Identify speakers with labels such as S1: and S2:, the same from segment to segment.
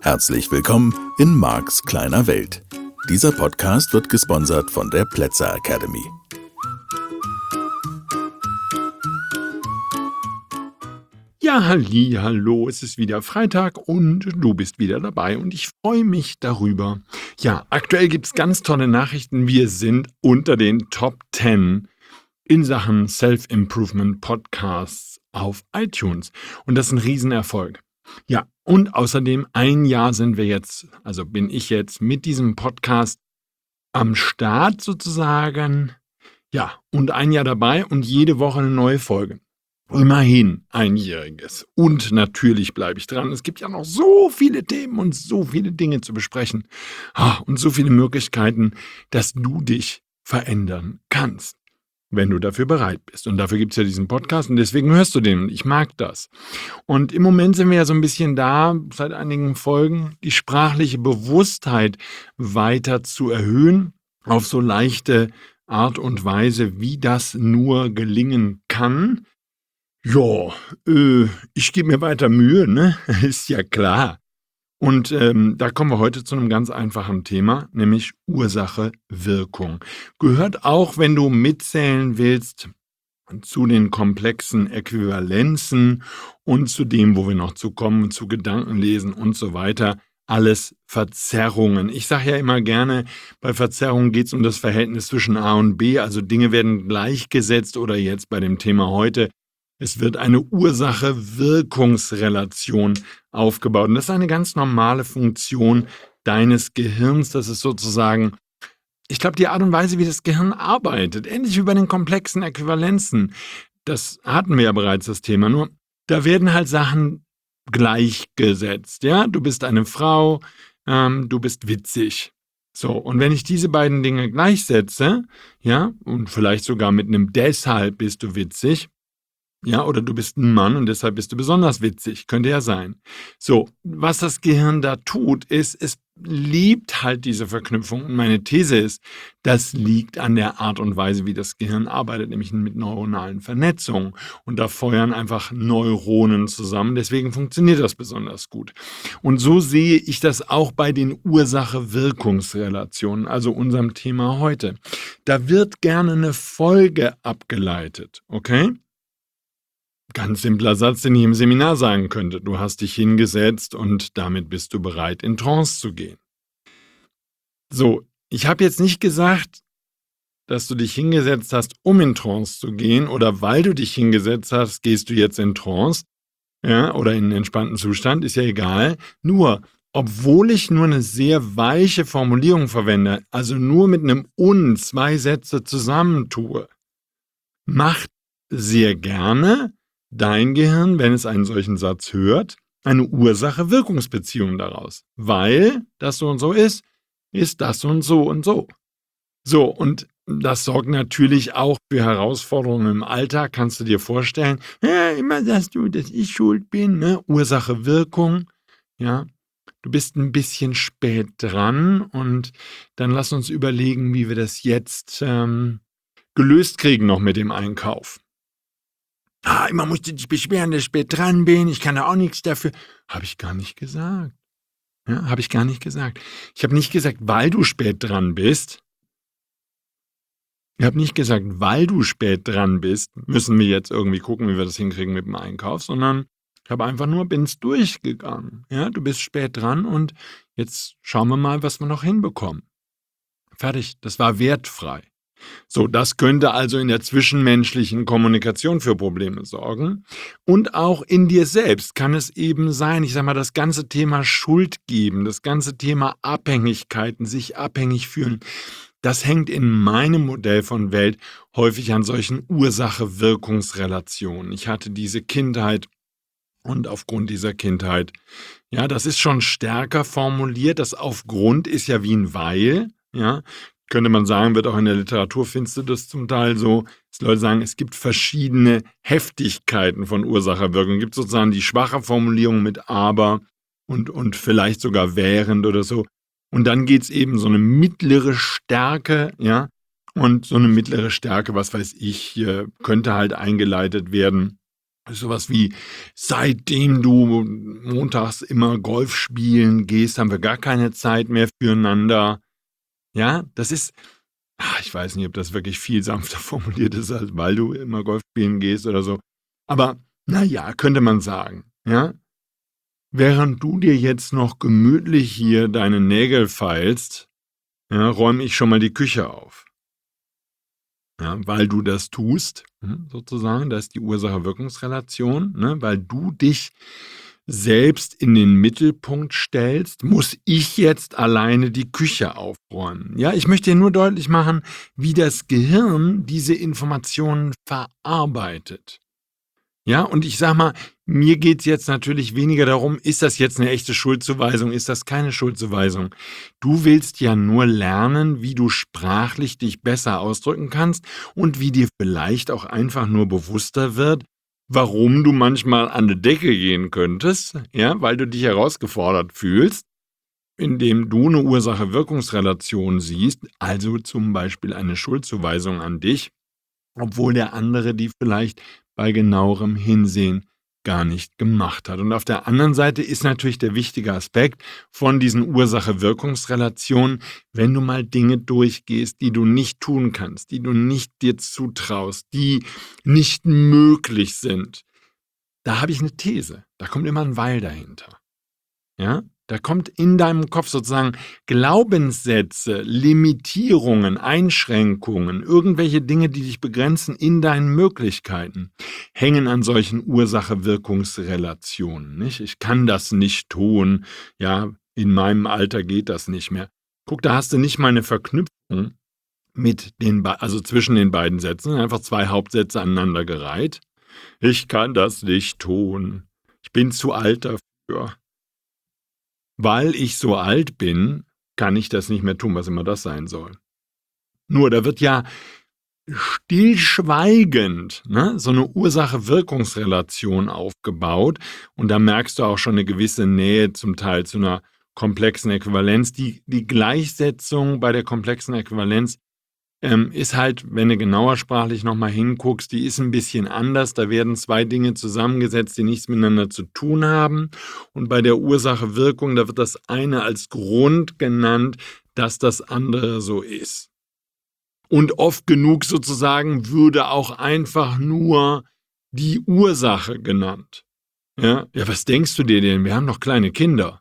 S1: Herzlich willkommen in Marks kleiner Welt. Dieser Podcast wird gesponsert von der Plätzer Academy.
S2: Ja, hallo, es ist wieder Freitag und du bist wieder dabei und ich freue mich darüber. Ja, aktuell gibt es ganz tolle Nachrichten. Wir sind unter den Top 10 in Sachen Self-Improvement Podcasts auf iTunes und das ist ein Riesenerfolg. Ja, und außerdem ein Jahr bin ich jetzt mit diesem Podcast am Start sozusagen. Ja, und ein Jahr dabei und jede Woche eine neue Folge. Immerhin einjähriges. Und natürlich bleibe ich dran. Es gibt ja noch so viele Themen und so viele Dinge zu besprechen. Und so viele Möglichkeiten, dass du dich verändern kannst, wenn du dafür bereit bist. Und dafür gibt es ja diesen Podcast und deswegen hörst du den. Und ich mag das. Und im Moment sind wir ja so ein bisschen da, seit einigen Folgen, die sprachliche Bewusstheit weiter zu erhöhen, auf so leichte Art und Weise, wie das nur gelingen kann. Ja, ich gebe mir weiter Mühe, ne? Ist ja klar. Und da kommen wir heute zu einem ganz einfachen Thema, nämlich Ursache-Wirkung. Gehört auch, wenn du mitzählen willst, zu den komplexen Äquivalenzen und zu dem, wo wir noch zu kommen, zu Gedankenlesen und so weiter. Alles Verzerrungen. Ich sage ja immer gerne, bei Verzerrungen geht es um das Verhältnis zwischen A und B, also Dinge werden gleichgesetzt oder jetzt bei dem Thema heute, es wird eine Ursache-Wirkungsrelation aufgebaut. Und das ist eine ganz normale Funktion deines Gehirns. Das ist sozusagen, ich glaube, die Art und Weise, wie das Gehirn arbeitet. Ähnlich wie bei den komplexen Äquivalenzen. Das hatten wir ja bereits, das Thema. Nur, da werden halt Sachen gleichgesetzt. Ja, du bist eine Frau, du bist witzig. So, und wenn ich diese beiden Dinge gleichsetze, ja, und vielleicht sogar mit einem deshalb bist du witzig, ja, oder du bist ein Mann und deshalb bist du besonders witzig. Könnte ja sein. So, was das Gehirn da tut, ist, es liebt halt diese Verknüpfung. Und meine These ist, das liegt an der Art und Weise, wie das Gehirn arbeitet, nämlich mit neuronalen Vernetzungen. Und da feuern einfach Neuronen zusammen. Deswegen funktioniert das besonders gut. Und so sehe ich das auch bei den Ursache-Wirkungsrelationen, also unserem Thema heute. Da wird gerne eine Folge abgeleitet, okay? Ganz simpler Satz, den ich im Seminar sagen könnte. Du hast dich hingesetzt und damit bist du bereit, in Trance zu gehen. So, ich habe jetzt nicht gesagt, dass du dich hingesetzt hast, um in Trance zu gehen, oder weil du dich hingesetzt hast, gehst du jetzt in Trance, ja, oder in einen entspannten Zustand, ist ja egal. Nur, obwohl ich nur eine sehr weiche Formulierung verwende, also nur mit einem und 2 Sätze zusammentue, macht sehr gerne dein Gehirn, wenn es einen solchen Satz hört, eine Ursache-Wirkungsbeziehung daraus. Weil das so und so ist das und so und so. So, und das sorgt natürlich auch für Herausforderungen im Alltag, kannst du dir vorstellen. Ja, immer sagst du, dass ich schuld bin, ne? Ursache-Wirkung, ja. Du bist ein bisschen spät dran und dann lass uns überlegen, wie wir das jetzt gelöst kriegen noch mit dem Einkauf. Immer musst du dich beschweren, dass ich spät dran bin, ich kann da auch nichts dafür. Habe ich gar nicht gesagt. Ja, habe ich gar nicht gesagt. Ich habe nicht gesagt, weil du spät dran bist. Ich habe nicht gesagt, weil du spät dran bist, müssen wir jetzt irgendwie gucken, wie wir das hinkriegen mit dem Einkauf, sondern ich habe einfach nur, bin's durchgegangen. Ja, du bist spät dran und jetzt schauen wir mal, was wir noch hinbekommen. Fertig, das war wertfrei. So, das könnte also in der zwischenmenschlichen Kommunikation für Probleme sorgen. Und auch in dir selbst kann es eben sein, ich sage mal, das ganze Thema Schuld geben, das ganze Thema Abhängigkeiten, sich abhängig fühlen, das hängt in meinem Modell von Welt häufig an solchen Ursache-Wirkungsrelationen. Ich hatte diese Kindheit und aufgrund dieser Kindheit, ja, das ist schon stärker formuliert, das aufgrund ist ja wie ein Weil, ja, könnte man sagen, wird auch in der Literatur, findest du das zum Teil so, dass Leute sagen, es gibt verschiedene Heftigkeiten von Ursache-Wirkung. Es gibt sozusagen die schwache Formulierung mit aber und vielleicht sogar während oder so. Und dann geht es eben so eine mittlere Stärke, ja, und so eine mittlere Stärke, was weiß ich, könnte halt eingeleitet werden Sowas wie, seitdem du montags immer Golf spielen gehst, haben wir gar keine Zeit mehr füreinander. Ja, das ist, ich weiß nicht, ob das wirklich viel sanfter formuliert ist, als weil du immer Golf spielen gehst oder so. Aber naja, könnte man sagen, ja. Während du dir jetzt noch gemütlich hier deine Nägel feilst, ja, räume ich schon mal die Küche auf. Ja, weil du das tust, sozusagen, das ist die Ursache-Wirkungsrelation, ne? Weil du dich selbst in den Mittelpunkt stellst, muss ich jetzt alleine die Küche aufräumen. Ja, ich möchte dir nur deutlich machen, wie das Gehirn diese Informationen verarbeitet. Ja, und ich sag mal, mir geht's jetzt natürlich weniger darum, ist das jetzt eine echte Schuldzuweisung, ist das keine Schuldzuweisung? Du willst ja nur lernen, wie du sprachlich dich besser ausdrücken kannst und wie dir vielleicht auch einfach nur bewusster wird, warum du manchmal an die Decke gehen könntest, ja, weil du dich herausgefordert fühlst, indem du eine Ursache-Wirkungsrelation siehst, also zum Beispiel eine Schuldzuweisung an dich, obwohl der andere die vielleicht bei genauerem Hinsehen gar nicht gemacht hat. Und auf der anderen Seite ist natürlich der wichtige Aspekt von diesen Ursache-Wirkungsrelationen, wenn du mal Dinge durchgehst, die du nicht tun kannst, die du nicht dir zutraust, die nicht möglich sind. Da habe ich eine These. Da kommt immer ein Weil dahinter. Ja? Da kommt in deinem Kopf sozusagen Glaubenssätze, Limitierungen, Einschränkungen, irgendwelche Dinge, die dich begrenzen in deinen Möglichkeiten, hängen an solchen Ursache-Wirkungsrelationen. Nicht? Ich kann das nicht tun. Ja, in meinem Alter geht das nicht mehr. Guck, da hast du nicht mal eine Verknüpfung mit also zwischen den beiden Sätzen, einfach zwei Hauptsätze aneinandergereiht. Ich kann das nicht tun. Ich bin zu alt dafür. Weil ich so alt bin, kann ich das nicht mehr tun, was immer das sein soll. Nur, da wird ja stillschweigend so eine Ursache-Wirkungsrelation aufgebaut und da merkst du auch schon eine gewisse Nähe zum Teil zu einer komplexen Äquivalenz. Die Gleichsetzung bei der komplexen Äquivalenz ist halt, wenn du genauer sprachlich nochmal hinguckst, die ist ein bisschen anders. Da werden zwei Dinge zusammengesetzt, die nichts miteinander zu tun haben. Und bei der Ursache-Wirkung, da wird das eine als Grund genannt, dass das andere so ist. Und oft genug sozusagen würde auch einfach nur die Ursache genannt. Ja, was denkst du dir denn? Wir haben doch kleine Kinder.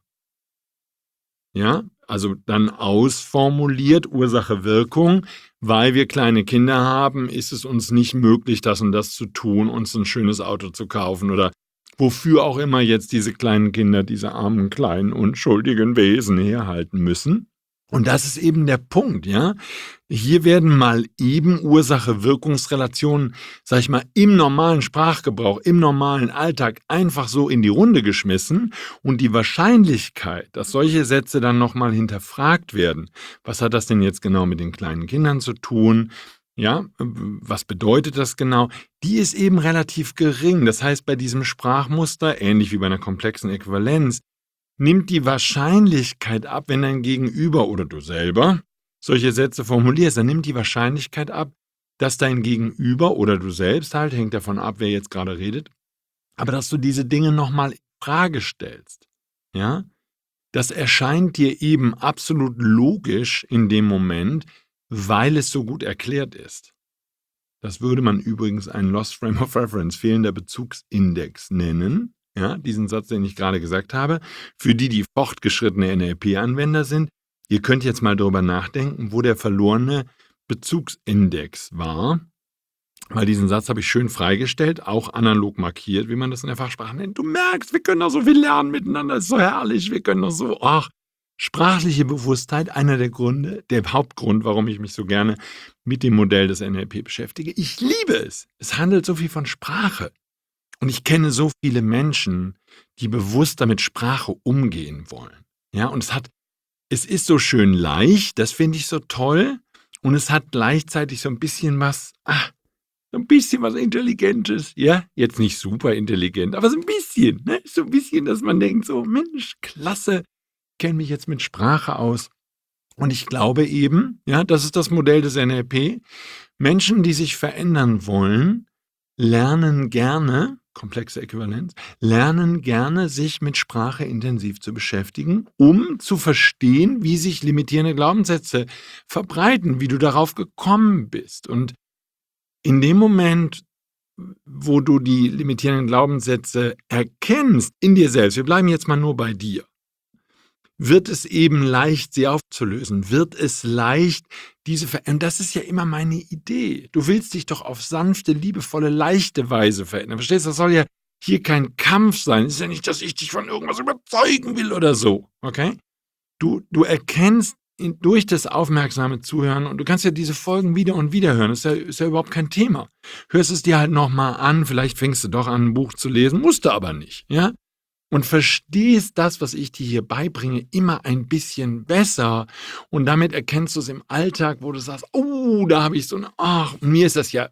S2: Ja, also dann ausformuliert Ursache-Wirkung, weil wir kleine Kinder haben, ist es uns nicht möglich, das und das zu tun, uns ein schönes Auto zu kaufen oder wofür auch immer jetzt diese kleinen Kinder, diese armen, kleinen, unschuldigen Wesen herhalten müssen. Und das ist eben der Punkt, ja. Hier werden mal eben Ursache-Wirkungsrelationen, sag ich mal, im normalen Sprachgebrauch, im normalen Alltag einfach so in die Runde geschmissen und die Wahrscheinlichkeit, dass solche Sätze dann nochmal hinterfragt werden, was hat das denn jetzt genau mit den kleinen Kindern zu tun? Ja, was bedeutet das genau? Die ist eben relativ gering. Das heißt, bei diesem Sprachmuster, ähnlich wie bei einer komplexen Äquivalenz, nimmt die Wahrscheinlichkeit ab, wenn dein Gegenüber oder du selber solche Sätze formulierst, dann nimmt die Wahrscheinlichkeit ab, dass dein Gegenüber oder du selbst halt, hängt davon ab, wer jetzt gerade redet, aber dass du diese Dinge nochmal in Frage stellst. Ja? Das erscheint dir eben absolut logisch in dem Moment, weil es so gut erklärt ist. Das würde man übrigens einen Lost Frame of Reference, fehlender Bezugsindex nennen. Ja, diesen Satz, den ich gerade gesagt habe, für die fortgeschrittene NLP-Anwender sind. Ihr könnt jetzt mal darüber nachdenken, wo der verlorene Bezugsindex war. Weil diesen Satz habe ich schön freigestellt, auch analog markiert, wie man das in der Fachsprache nennt. Du merkst, wir können doch so viel lernen miteinander, das ist so herrlich, wir können doch so, sprachliche Bewusstheit, einer der Gründe, der Hauptgrund, warum ich mich so gerne mit dem Modell des NLP beschäftige. Ich liebe es. Es handelt so viel von Sprache. Und ich kenne so viele Menschen, die bewusster mit Sprache umgehen wollen. Ja, und es ist so schön leicht, das finde ich so toll. Und es hat gleichzeitig so ein bisschen was Intelligentes. Ja, jetzt nicht super intelligent, aber so ein bisschen, ne? So ein bisschen, dass man denkt so, Mensch, klasse, ich kenne mich jetzt mit Sprache aus. Und ich glaube eben, ja, das ist das Modell des NLP. Menschen, die sich verändern wollen, lernen gerne komplexe Äquivalenz, lernen gerne, sich mit Sprache intensiv zu beschäftigen, um zu verstehen, wie sich limitierende Glaubenssätze verbreiten, wie du darauf gekommen bist. Und in dem Moment, wo du die limitierenden Glaubenssätze erkennst in dir selbst, wir bleiben jetzt mal nur bei dir, wird es eben leicht, sie aufzulösen, wird es leicht, und das ist ja immer meine Idee. Du willst dich doch auf sanfte, liebevolle, leichte Weise verändern. Verstehst du? Das soll ja hier kein Kampf sein. Es ist ja nicht, dass ich dich von irgendwas überzeugen will oder so, okay? Du erkennst durch das aufmerksame Zuhören, und du kannst ja diese Folgen wieder und wieder hören, ist ja überhaupt kein Thema. Hörst es dir halt nochmal an, vielleicht fängst du doch an, ein Buch zu lesen, musst du aber nicht, ja? Und verstehst das, was ich dir hier beibringe, immer ein bisschen besser. Und damit erkennst du es im Alltag, wo du sagst, oh, da habe ich so eine, ach, mir ist das ja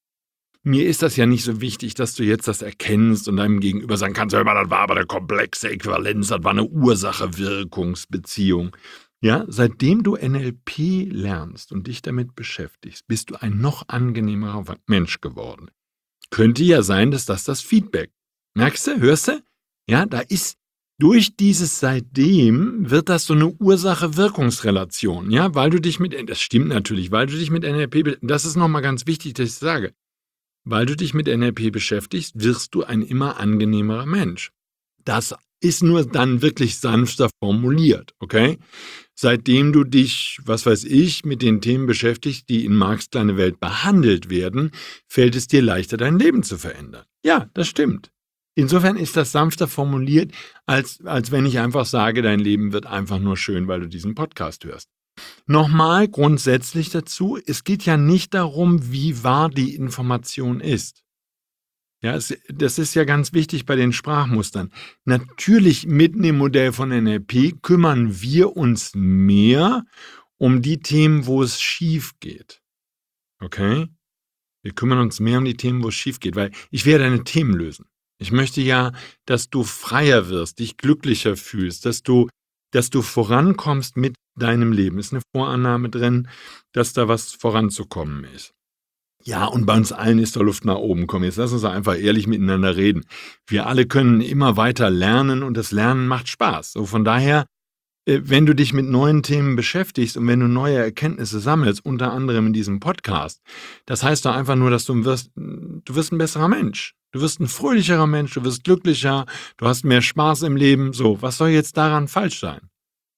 S2: nicht so wichtig, dass du jetzt das erkennst und deinem Gegenüber sagen kannst, hör mal, das war aber eine komplexe Äquivalenz, das war eine Ursache-Wirkungsbeziehung. Ja, seitdem du NLP lernst und dich damit beschäftigst, bist du ein noch angenehmerer Mensch geworden. Könnte ja sein, dass das Feedback. Merkst du, hörst du? Ja, da ist durch dieses seitdem wird das so eine Ursache-Wirkungsrelation, ja, das stimmt natürlich, weil du dich mit NLP, das ist nochmal ganz wichtig, dass ich sage, weil du dich mit NLP beschäftigst, wirst du ein immer angenehmerer Mensch. Das ist nur dann wirklich sanfter formuliert, okay? Seitdem du dich, was weiß ich, mit den Themen beschäftigst, die in Marx' kleine Welt behandelt werden, fällt es dir leichter, dein Leben zu verändern. Ja, das stimmt. Insofern ist das sanfter formuliert, als wenn ich einfach sage, dein Leben wird einfach nur schön, weil du diesen Podcast hörst. Nochmal grundsätzlich dazu, es geht ja nicht darum, wie wahr die Information ist. Ja, das ist ja ganz wichtig bei den Sprachmustern. Natürlich mitten im Modell von NLP kümmern wir uns mehr um die Themen, wo es schief geht. Okay? Wir kümmern uns mehr um die Themen, wo es schief geht, weil ich werde deine Themen lösen. Ich möchte ja, dass du freier wirst, dich glücklicher fühlst, dass du vorankommst mit deinem Leben. Ist eine Vorannahme drin, dass da was voranzukommen ist. Ja, und bei uns allen ist da Luft nach oben. Komm, jetzt lass uns einfach ehrlich miteinander reden. Wir alle können immer weiter lernen und das Lernen macht Spaß. So von daher, wenn du dich mit neuen Themen beschäftigst und wenn du neue Erkenntnisse sammelst, unter anderem in diesem Podcast, das heißt doch einfach nur, dass du wirst ein besserer Mensch. Du wirst ein fröhlicherer Mensch, du wirst glücklicher, du hast mehr Spaß im Leben. So, was soll jetzt daran falsch sein?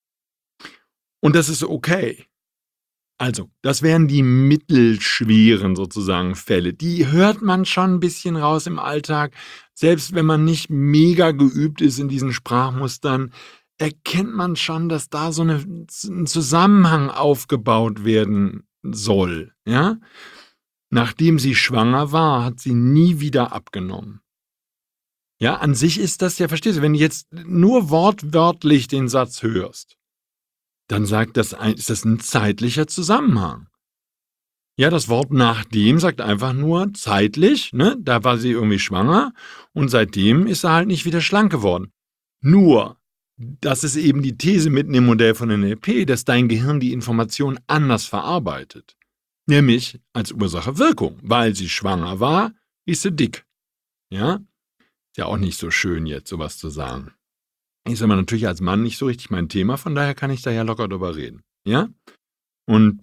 S2: Und das ist okay. Also, das wären die mittelschweren sozusagen Fälle. Die hört man schon ein bisschen raus im Alltag. Selbst wenn man nicht mega geübt ist in diesen Sprachmustern, erkennt man schon, dass da so ein Zusammenhang aufgebaut werden soll. Ja? Nachdem sie schwanger war, hat sie nie wieder abgenommen. Ja, an sich ist das ja, verstehst du, wenn du jetzt nur wortwörtlich den Satz hörst, dann ist das ein zeitlicher Zusammenhang. Ja, das Wort nachdem sagt einfach nur zeitlich, ne? Da war sie irgendwie schwanger und seitdem ist sie halt nicht wieder schlank geworden. Nur, das ist eben die These mitten im Modell von NLP, dass dein Gehirn die Information anders verarbeitet. Nämlich als Ursache-Wirkung. Weil sie schwanger war, ist sie dick. Ja? Ist ja auch nicht so schön jetzt, sowas zu sagen. Ist aber natürlich als Mann nicht so richtig mein Thema, von daher kann ich da ja locker drüber reden. Ja? Und,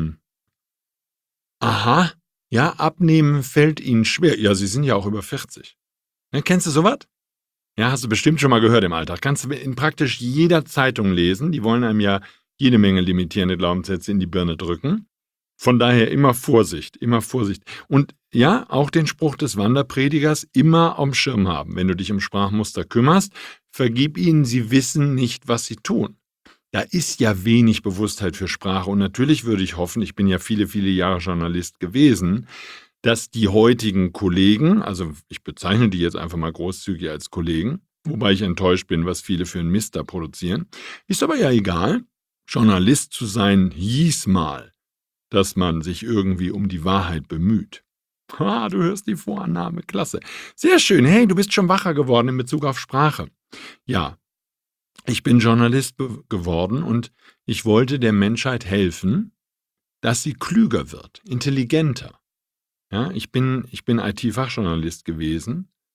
S2: aha, ja, abnehmen fällt ihnen schwer. Ja, sie sind ja auch über 40. Ne, kennst du sowas? Ja, hast du bestimmt schon mal gehört im Alltag. Kannst du in praktisch jeder Zeitung lesen. Die wollen einem ja jede Menge limitierende Glaubenssätze in die Birne drücken. Von daher immer Vorsicht, immer Vorsicht. Und ja, auch den Spruch des Wanderpredigers immer am Schirm haben. Wenn du dich um Sprachmuster kümmerst, vergib ihnen, sie wissen nicht, was sie tun. Da ist ja wenig Bewusstheit für Sprache. Und natürlich würde ich hoffen, ich bin ja viele, viele Jahre Journalist gewesen, dass die heutigen Kollegen, also ich bezeichne die jetzt einfach mal großzügig als Kollegen, wobei ich enttäuscht bin, was viele für einen Mist da produzieren, ist aber ja egal. Journalist zu sein hieß mal, dass man sich irgendwie um die Wahrheit bemüht. Ha, du hörst die Vorannahme, klasse. Sehr schön, hey, du bist schon wacher geworden in Bezug auf Sprache. Ja, ich bin Journalist geworden und ich wollte der Menschheit helfen, dass sie klüger wird, intelligenter. Ja, ich bin IT-Fachjournalist gewesen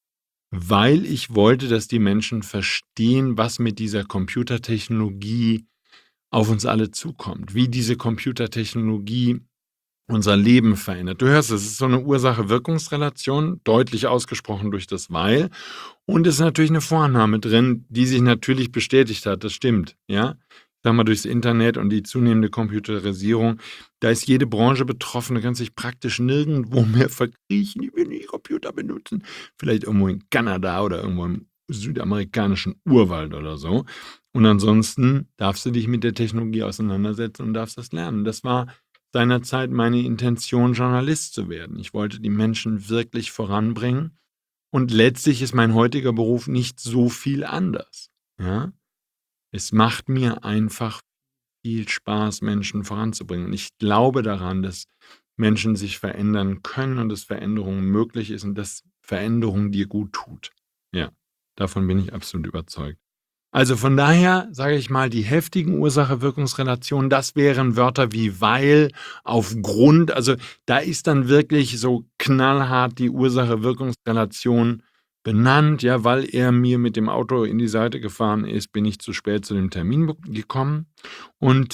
S2: weil ich wollte, dass die Menschen verstehen, was mit dieser Computertechnologie auf uns alle zukommt, wie diese Computertechnologie unser Leben verändert. Du hörst, es ist so eine Ursache-Wirkungsrelation, deutlich ausgesprochen durch das Weil. Und es ist natürlich eine Vorannahme drin, die sich natürlich bestätigt hat. Das stimmt, ja. Ich sage mal, durchs Internet und die zunehmende Computerisierung, da ist jede Branche betroffen. Du kannst dich praktisch nirgendwo mehr verkriechen. Ich will nicht Computer benutzen. Vielleicht irgendwo in Kanada oder irgendwo im südamerikanischen Urwald oder so. Und ansonsten darfst du dich mit der Technologie auseinandersetzen und darfst das lernen. Das war seinerzeit meine Intention, Journalist zu werden. Ich wollte die Menschen wirklich voranbringen. Und letztlich ist mein heutiger Beruf nicht so viel anders. Ja? Es macht mir einfach viel Spaß, Menschen voranzubringen. Und ich glaube daran, dass Menschen sich verändern können und dass Veränderung möglich ist und dass Veränderung dir gut tut. Ja, davon bin ich absolut überzeugt. Also von daher sage ich mal, die heftigen Ursache-Wirkungsrelationen, das wären Wörter wie weil, aufgrund, also da ist dann wirklich so knallhart die Ursache-Wirkungsrelation benannt, ja, weil er mir mit dem Auto in die Seite gefahren ist, bin ich zu spät zu dem Termin gekommen. Und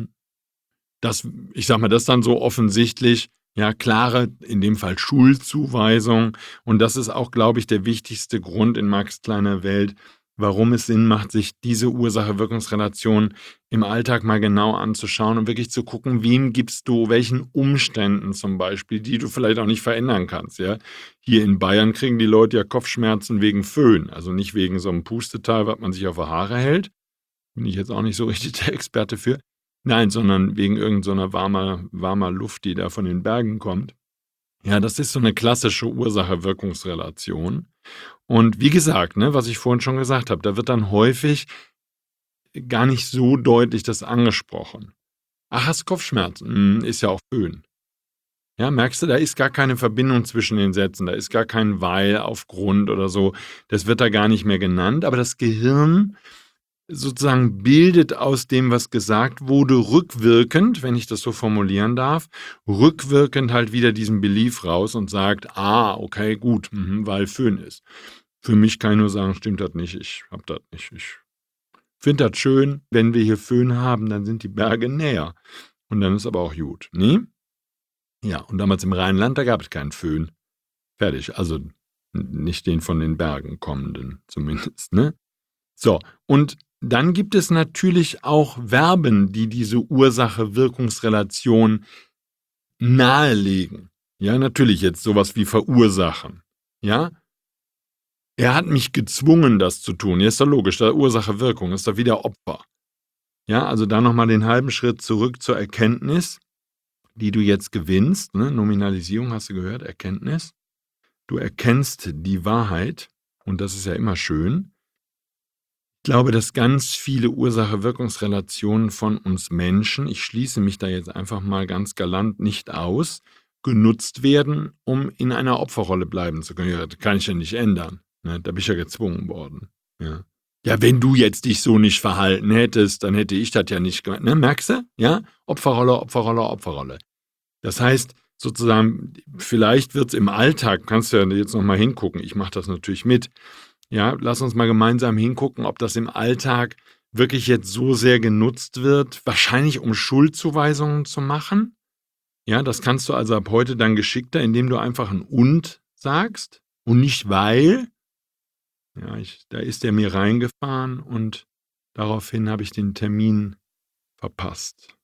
S2: das, ich sag mal, das ist dann so offensichtlich, ja, klare, in dem Fall Schuldzuweisung. Und das ist auch, glaube ich, der wichtigste Grund in Marx' kleiner Welt, warum es Sinn macht, sich diese Ursache-Wirkungsrelation im Alltag mal genau anzuschauen und wirklich zu gucken, wem gibst du, welchen Umständen zum Beispiel, die du vielleicht auch nicht verändern kannst. Ja? Hier in Bayern kriegen die Leute ja Kopfschmerzen wegen Föhn, also nicht wegen so einem Pusteteil, was man sich auf die Haare hält. Bin ich jetzt auch nicht so richtig der Experte für. Nein, sondern wegen irgendeiner warmer Luft, die da von den Bergen kommt. Ja, das ist so eine klassische Ursache-Wirkungsrelation. Und wie gesagt, ne, was ich vorhin schon gesagt habe, da wird dann häufig gar nicht so deutlich das angesprochen. Ach, hast Kopfschmerzen? Ist ja auch Föhn. Ja, merkst du, da ist gar keine Verbindung zwischen den Sätzen, da ist gar kein Weil, aufgrund oder so. Das wird da gar nicht mehr genannt, aber das Gehirn sozusagen bildet aus dem, was gesagt wurde, rückwirkend, wenn ich das so formulieren darf, rückwirkend halt wieder diesen Belief raus und sagt, okay, gut, weil Föhn ist. Für mich kann ich nur sagen, stimmt das nicht, ich hab das nicht. Ich finde das schön, wenn wir hier Föhn haben, dann sind die Berge näher. Und dann ist aber auch gut, ne? Ja, und damals im Rheinland, da gab es keinen Föhn. Fertig, also nicht den von den Bergen kommenden zumindest, ne? So, und dann gibt es natürlich auch Verben, die diese Ursache-Wirkungsrelation nahelegen. Ja, natürlich jetzt sowas wie verursachen. Ja, er hat mich gezwungen, das zu tun. Ja, ist doch logisch, da Ursache-Wirkung, ist doch wieder Opfer. Ja, also da nochmal den halben Schritt zurück zur Erkenntnis, die du jetzt gewinnst. Ne? Nominalisierung hast du gehört, Erkenntnis. Du erkennst die Wahrheit und das ist ja immer schön. Ich glaube, dass ganz viele Ursache-Wirkungsrelationen von uns Menschen, ich schließe mich da jetzt einfach mal ganz galant nicht aus, genutzt werden, um in einer Opferrolle bleiben zu können. Ja, das kann ich ja nicht ändern. Ne? Da bin ich ja gezwungen worden. Ja. Ja, wenn du jetzt dich so nicht verhalten hättest, dann hätte ich das ja nicht gemacht. Ne? Merkst du? Ja? Opferrolle, Opferrolle, Opferrolle. Das heißt, sozusagen, vielleicht wird es im Alltag, kannst du ja jetzt nochmal hingucken, ich mache das natürlich mit. Ja, lass uns mal gemeinsam hingucken, ob das im Alltag wirklich jetzt so sehr genutzt wird, wahrscheinlich um Schuldzuweisungen zu machen. Ja, das kannst du also ab heute dann geschickter, indem du einfach ein und sagst und nicht weil. Ja, da ist der mir reingefahren und daraufhin habe ich den Termin verpasst.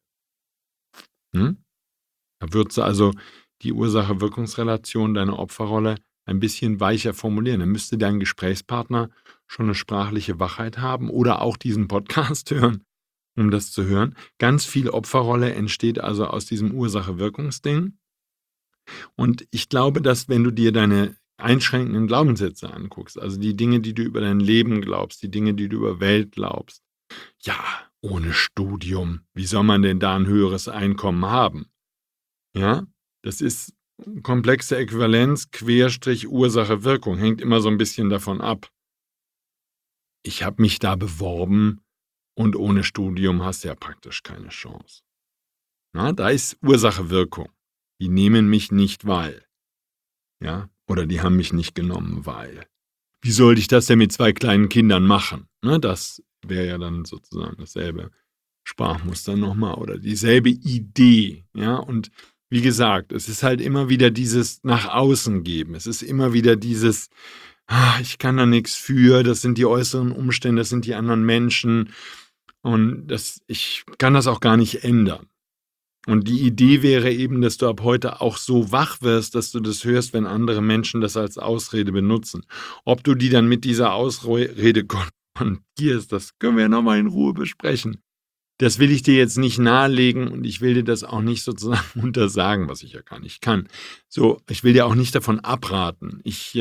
S2: Da würdest du also die Ursache-Wirkungsrelation, deine Opferrolle ein bisschen weicher formulieren. Dann müsste dein Gesprächspartner schon eine sprachliche Wachheit haben oder auch diesen Podcast hören, um das zu hören. Ganz viel Opferrolle entsteht also aus diesem Ursache-Wirkungsding. Und ich glaube, dass wenn du dir deine einschränkenden Glaubenssätze anguckst, also die Dinge, die du über dein Leben glaubst, die Dinge, die du über Welt glaubst, ja, ohne Studium, wie soll man denn da ein höheres Einkommen haben? Ja, das ist komplexe Äquivalenz, Querstrich, Ursache, Wirkung, hängt immer so ein bisschen davon ab. Ich habe mich da beworben und ohne Studium hast du ja praktisch keine Chance. Na, da ist Ursache, Wirkung. Die nehmen mich nicht, weil. Ja, oder die haben mich nicht genommen, weil. wie sollte ich das denn mit 2 kleinen Kindern machen? Ne, das wäre ja dann sozusagen dasselbe Sprachmuster nochmal oder dieselbe Idee, ja? Und wie gesagt, es ist halt immer wieder dieses nach außen geben. Es ist immer wieder dieses: Ich kann da nichts für, das sind die äußeren Umstände, das sind die anderen Menschen und ich kann das auch gar nicht ändern.“ Und die Idee wäre eben, dass du ab heute auch so wach wirst, dass du das hörst, wenn andere Menschen das als Ausrede benutzen. Ob du die dann mit dieser Ausrede konfrontierst, das können wir noch mal in Ruhe besprechen. Das will ich dir jetzt nicht nahelegen und ich will dir das auch nicht sozusagen untersagen, was ich ja gar nicht kann. So, ich will dir auch nicht davon abraten.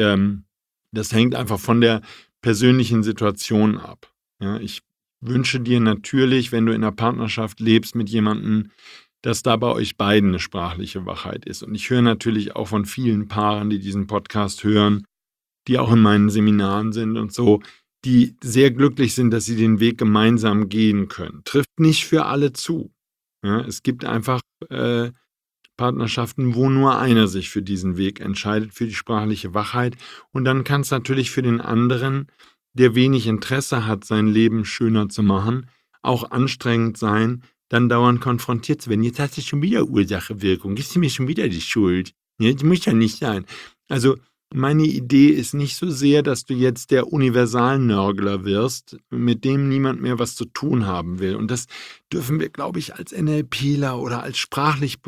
S2: Das hängt einfach von der persönlichen Situation ab. Ja, ich wünsche dir natürlich, wenn du in einer Partnerschaft lebst mit jemandem, dass da bei euch beiden eine sprachliche Wachheit ist. Und ich höre natürlich auch von vielen Paaren, die diesen Podcast hören, die auch in meinen Seminaren sind und so, die sehr glücklich sind, dass sie den Weg gemeinsam gehen können. Trifft nicht für alle zu. Ja, es gibt einfach Partnerschaften, wo nur einer sich für diesen Weg entscheidet, für die sprachliche Wachheit. Und dann kann es natürlich für den anderen, der wenig Interesse hat, sein Leben schöner zu machen, auch anstrengend sein, dann dauernd konfrontiert zu werden. Jetzt hast du schon wieder Ursache-Wirkung, gibst du mir schon wieder die Schuld. Ja, das muss ja nicht sein. Also meine Idee ist nicht so sehr, dass du jetzt der Universalnörgler wirst, mit dem niemand mehr was zu tun haben will. Und das dürfen wir, glaube ich, als NLPler oder als sprachlich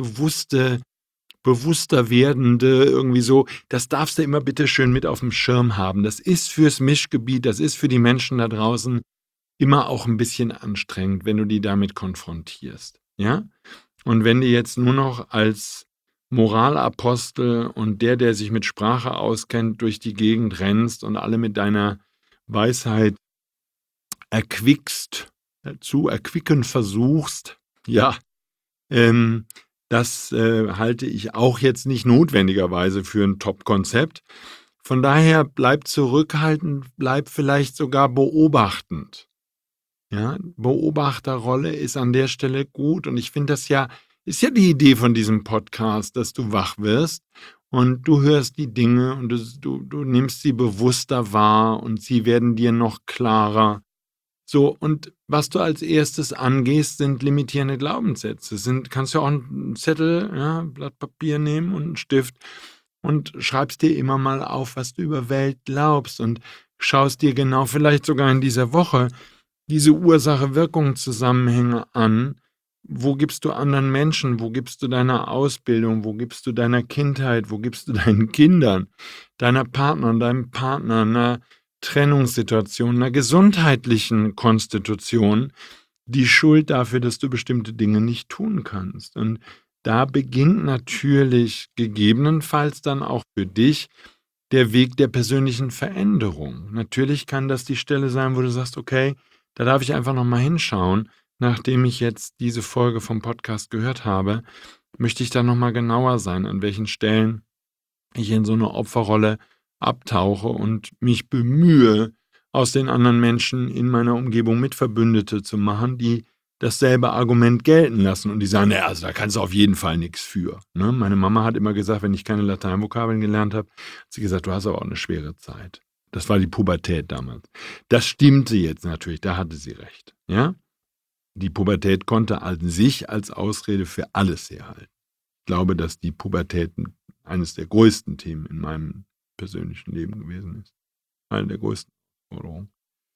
S2: bewusster werdende irgendwie so, das darfst du immer bitte schön mit auf dem Schirm haben. Das ist fürs Mischgebiet, das ist für die Menschen da draußen immer auch ein bisschen anstrengend, wenn du die damit konfrontierst. Ja? Und wenn du jetzt nur noch als Moralapostel und der sich mit Sprache auskennt, durch die Gegend rennst und alle mit deiner Weisheit zu erquicken versuchst, ja, das halte ich auch jetzt nicht notwendigerweise für ein Top-Konzept. Von daher bleib zurückhaltend, bleib vielleicht sogar beobachtend. Ja, Beobachterrolle ist an der Stelle gut und ich finde ist ja die Idee von diesem Podcast, dass du wach wirst und du hörst die Dinge und du nimmst sie bewusster wahr und sie werden dir noch klarer. So, und was du als erstes angehst, sind limitierende Glaubenssätze. Kannst du auch einen Zettel, ja, ein Blatt Papier nehmen und einen Stift und schreibst dir immer mal auf, was du über Welt glaubst und schaust dir genau, vielleicht sogar in dieser Woche, diese Ursache-Wirkung-Zusammenhänge an. Wo gibst du anderen Menschen, wo gibst du deiner Ausbildung, wo gibst du deiner Kindheit, wo gibst du deinen Kindern, deiner Partnerin, deinem Partner, einer Trennungssituation, einer gesundheitlichen Konstitution die Schuld dafür, dass du bestimmte Dinge nicht tun kannst. Und da beginnt natürlich gegebenenfalls dann auch für dich der Weg der persönlichen Veränderung. Natürlich kann das die Stelle sein, wo du sagst, okay, da darf ich einfach nochmal hinschauen. Nachdem ich jetzt diese Folge vom Podcast gehört habe, möchte ich da nochmal genauer sein, an welchen Stellen ich in so eine Opferrolle abtauche und mich bemühe, aus den anderen Menschen in meiner Umgebung Mitverbündete zu machen, die dasselbe Argument gelten lassen und die sagen, naja, also da kannst du auf jeden Fall nichts für. Ne? Meine Mama hat immer gesagt, wenn ich keine Lateinvokabeln gelernt habe, hat sie gesagt, du hast aber auch eine schwere Zeit. Das war die Pubertät damals. Das stimmte jetzt natürlich, da hatte sie recht. Ja? Die Pubertät konnte an sich als Ausrede für alles herhalten. Ich glaube, dass die Pubertät eines der größten Themen in meinem persönlichen Leben gewesen ist. Eine der größten Herausforderungen.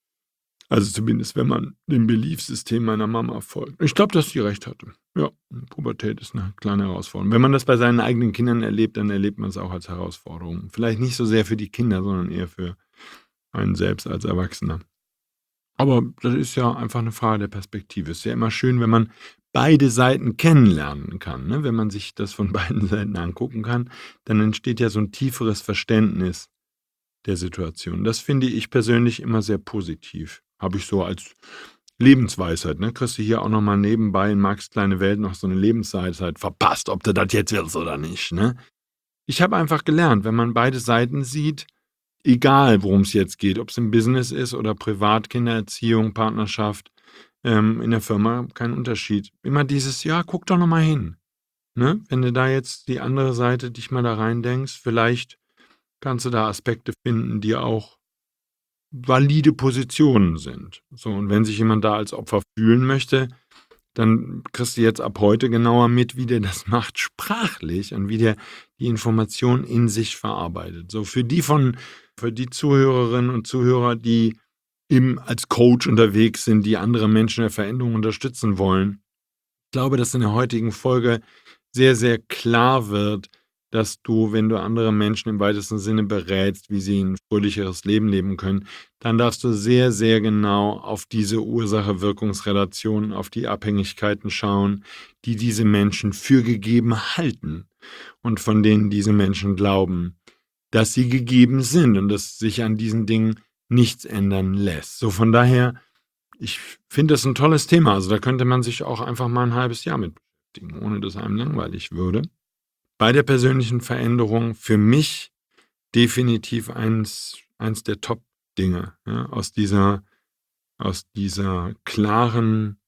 S2: Also zumindest, wenn man dem Beliefssystem meiner Mama folgt. Ich glaube, dass sie recht hatte. Ja, Pubertät ist eine kleine Herausforderung. Wenn man das bei seinen eigenen Kindern erlebt, dann erlebt man es auch als Herausforderung. Vielleicht nicht so sehr für die Kinder, sondern eher für einen selbst als Erwachsener. Aber das ist ja einfach eine Frage der Perspektive. Es ist ja immer schön, wenn man beide Seiten kennenlernen kann. Ne? Wenn man sich das von beiden Seiten angucken kann, dann entsteht ja so ein tieferes Verständnis der Situation. Das finde ich persönlich immer sehr positiv. Habe ich so als Lebensweisheit. Ne? Kriegst du hier auch nochmal nebenbei in Marx kleine Welt noch so eine Lebensweisheit verpasst, ob du das jetzt willst oder nicht. Ne? Ich habe einfach gelernt, wenn man beide Seiten sieht, egal worum es jetzt geht, ob es im Business ist oder privat, Kindererziehung, Partnerschaft, in der Firma, kein Unterschied. Immer dieses, ja, guck doch nochmal hin. Ne? Wenn du da jetzt die andere Seite dich mal da rein denkst, vielleicht kannst du da Aspekte finden, die auch valide Positionen sind. So, und wenn sich jemand da als Opfer fühlen möchte, dann kriegst du jetzt ab heute genauer mit, wie der das macht sprachlich und wie der die Information in sich verarbeitet. So, für die Zuhörerinnen und Zuhörer, die als Coach unterwegs sind, die andere Menschen in der Veränderung unterstützen wollen. Ich glaube, dass in der heutigen Folge sehr, sehr klar wird, dass du, wenn du andere Menschen im weitesten Sinne berätst, wie sie ein fröhlicheres Leben leben können, dann darfst du sehr, sehr genau auf diese Ursache-Wirkungsrelation, auf die Abhängigkeiten schauen, die diese Menschen für gegeben halten und von denen diese Menschen glauben, dass sie gegeben sind und dass sich an diesen Dingen nichts ändern lässt. So, von daher, ich finde das ein tolles Thema. Also da könnte man sich auch einfach mal ein halbes Jahr mit beschäftigen, ohne dass einem langweilig würde. Bei der persönlichen Veränderung für mich definitiv eins der Top-Dinge, ja, aus dieser klaren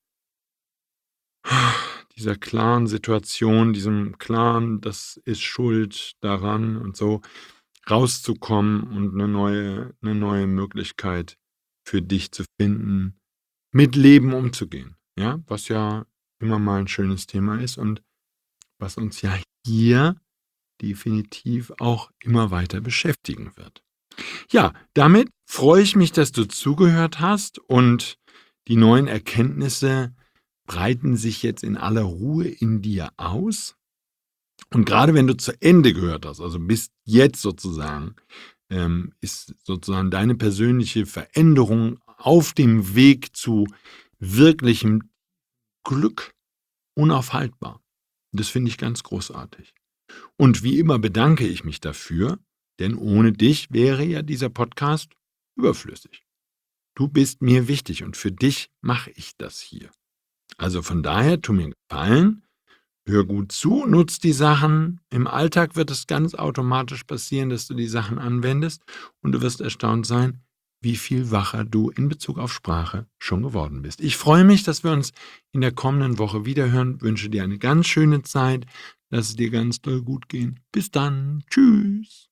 S2: Situation, diesem klaren, das ist Schuld daran und so, rauszukommen und eine neue Möglichkeit für dich zu finden, mit Leben umzugehen, ja, was ja immer mal ein schönes Thema ist und was uns ja hier definitiv auch immer weiter beschäftigen wird. Ja, damit freue ich mich, dass du zugehört hast und die neuen Erkenntnisse breiten sich jetzt in aller Ruhe in dir aus. Und gerade wenn du zu Ende gehört hast, also bis jetzt sozusagen, ist sozusagen deine persönliche Veränderung auf dem Weg zu wirklichem Glück unaufhaltbar. Das finde ich ganz großartig. Und wie immer bedanke ich mich dafür, denn ohne dich wäre ja dieser Podcast überflüssig. Du bist mir wichtig und für dich mache ich das hier. Also von daher, tu mir einen Gefallen, hör gut zu, nutz die Sachen. Im Alltag wird es ganz automatisch passieren, dass du die Sachen anwendest und du wirst erstaunt sein, wie viel wacher du in Bezug auf Sprache schon geworden bist. Ich freue mich, dass wir uns in der kommenden Woche wiederhören, wünsche dir eine ganz schöne Zeit, lass es dir ganz doll gut gehen. Bis dann, tschüss.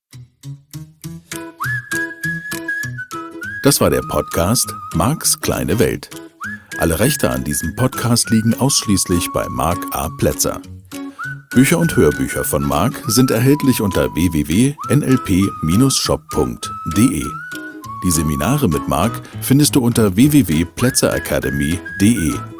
S1: Das war der Podcast Marks kleine Welt. Alle Rechte an diesem Podcast liegen ausschließlich bei Mark A. Plätzer. Bücher und Hörbücher von Mark sind erhältlich unter www.nlp-shop.de. Die Seminare mit Mark findest du unter www.plätzeracademy.de.